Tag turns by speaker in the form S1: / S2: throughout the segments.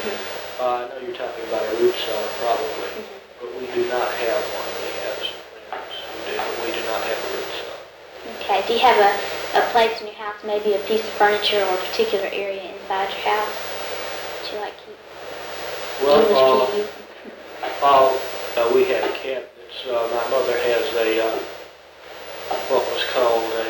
S1: I know you're talking about a root cellar, probably, but we do not have one. We have some friends who do, but we do not have a root cellar.
S2: Okay. Do you have a place in your house, maybe a piece of furniture or a particular area inside your house that you like keep?
S1: Well, we have cabinets. My mother has a, what was called a,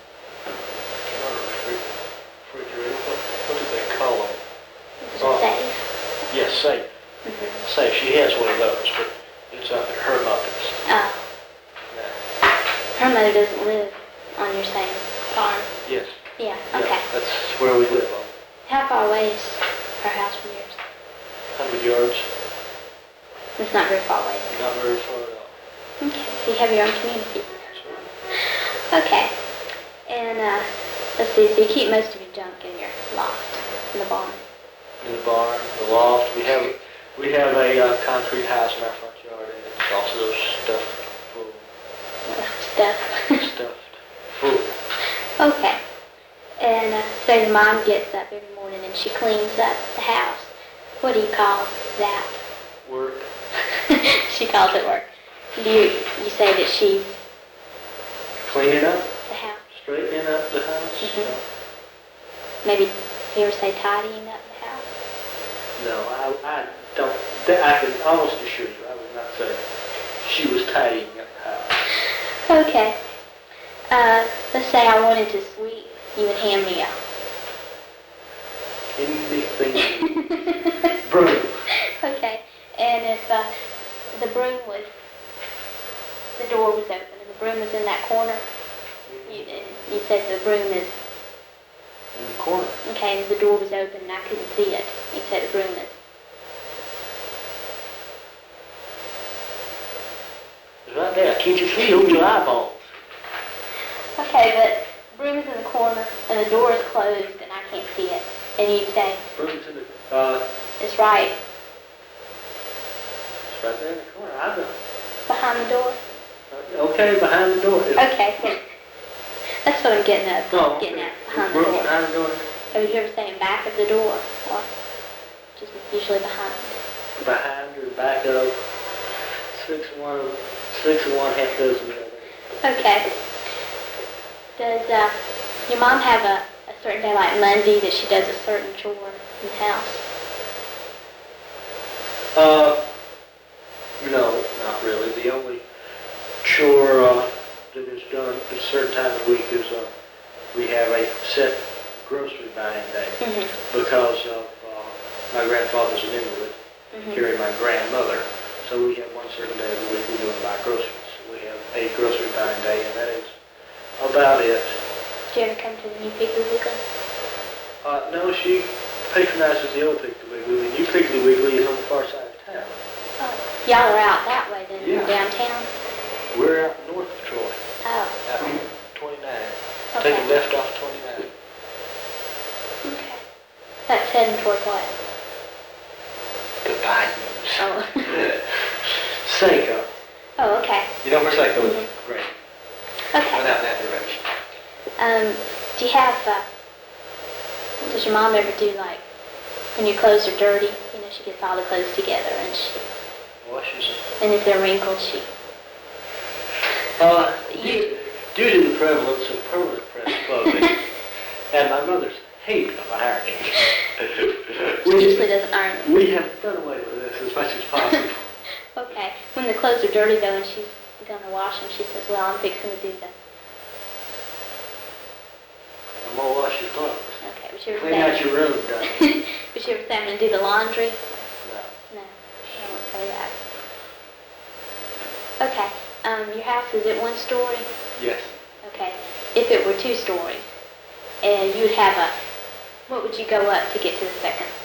S1: refrigerator. What do they call it?
S2: Is it safe?
S1: Yes, safe. Safe. She has one of those, but it's up at her mother's.
S2: Oh.
S1: Yeah.
S2: Her mother doesn't live on your same farm?
S1: Yes.
S2: Yeah, okay.
S1: Yeah, that's where we live on.
S2: How far away is her house from yours?
S1: 100 yards.
S2: It's not very far away.
S1: Not very far at all.
S2: Okay, so you have your own community.
S1: Sure.
S2: Okay. And, let's see, so you keep most of your junk in your loft, in the barn.
S1: In the barn, the loft. We have a concrete house in our front yard, and it's also stuffed full. Stuffed full.
S2: Okay. And, so your mom gets up every morning and she cleans up the house. What do you call that?
S1: Work.
S2: She calls it work. Do you say that she...
S1: Cleaning up?
S2: The house?
S1: Straightening up the house?
S2: Maybe, you ever say tidying up the house?
S1: No, I don't. I can almost assure you, I would not say she was tidying up the house.
S2: Okay. Let's say I wanted to sweep. You would hand me a...
S1: Anything. Broom.
S2: Okay. And if the broom was... The door was open and the broom was in that corner, you said the broom is...
S1: In the corner.
S2: Okay, and the door was open and I couldn't see it. You said the broom is...
S1: It's right there. Can't you see over your eyeballs?
S2: Okay, but the broom is in the corner and the door is closed and I can't see it. And you'd say...
S1: Broom's in the...
S2: It's right.
S1: It's right there in the corner. I know.
S2: Behind the door?
S1: Okay, behind the door.
S2: Okay. That's what I'm getting at.
S1: Oh,
S2: Getting
S1: okay.
S2: at behind the door.
S1: Behind the door.
S2: Or would you ever say in back of the door? Or just usually behind?
S1: Behind or back of. 6 and 1/2 dozen the other.
S2: Okay. Does your mom have a certain day like Monday that she does a certain chore in the house?
S1: No, not really. The only chore that is done at a certain time of the week is we have a set grocery buying day because of my grandfather's an invalid, carried my grandmother. So we have one certain day of the week we go and buy groceries. We have a grocery buying day, and that is about it.
S2: Do you ever come to the New Piggly Wiggly?
S1: No, she patronizes the old Piggly Wiggly. The new Piggly Wiggly is on the far side of town.
S2: Oh, y'all are out that way then,
S1: Yeah.
S2: downtown?
S1: We're out north of Troy.
S2: Oh.
S1: Out 29.
S2: Okay.
S1: Take a left off 29.
S2: Okay. That's heading toward what?
S1: The Bayous.
S2: Oh.
S1: Seiko.
S2: Oh, okay.
S1: You know where Seiko is? Great.
S2: Okay.
S1: Went out in that direction.
S2: Do you have, does your mom ever do like, when your clothes are dirty, you know, she gets all the clothes together and she...
S1: Washes them.
S2: And if they're wrinkled, she...
S1: Due to the prevalence of permanent press clothing and my mother's hate of ironing,
S2: She usually doesn't iron them.
S1: we have done away with this as much as possible.
S2: Okay. When the clothes are dirty though and she's gonna wash them, she says, well, I'm fixing to do that.
S1: I'm gonna wash your clothes.
S2: Okay. Would you ever
S1: Clean
S2: say...
S1: out your room, darling.
S2: Would you ever say I'm gonna do the laundry?
S1: No.
S2: No. I won't say that. Okay. Your house, is it 1 story?
S1: Yes.
S2: Okay. If it were 2 stories, and you'd have a, what would you go up to get to the second